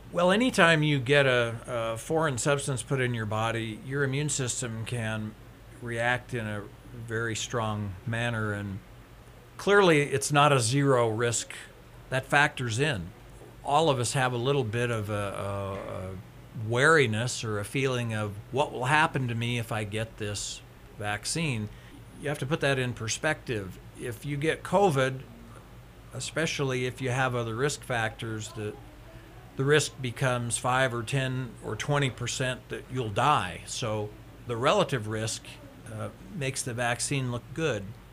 Well, anytime you get a foreign substance put in your body, your immune system can react in a very strong manner. And clearly, it's not a zero risk. That factors in. All of us have a little bit of a wariness or a feeling of what will happen to me if I get this vaccine. You have to put that in perspective. If you get COVID, especially if you have other risk factors, the risk becomes 5 or 10 or 20% that you'll die. So the relative risk makes the vaccine look good.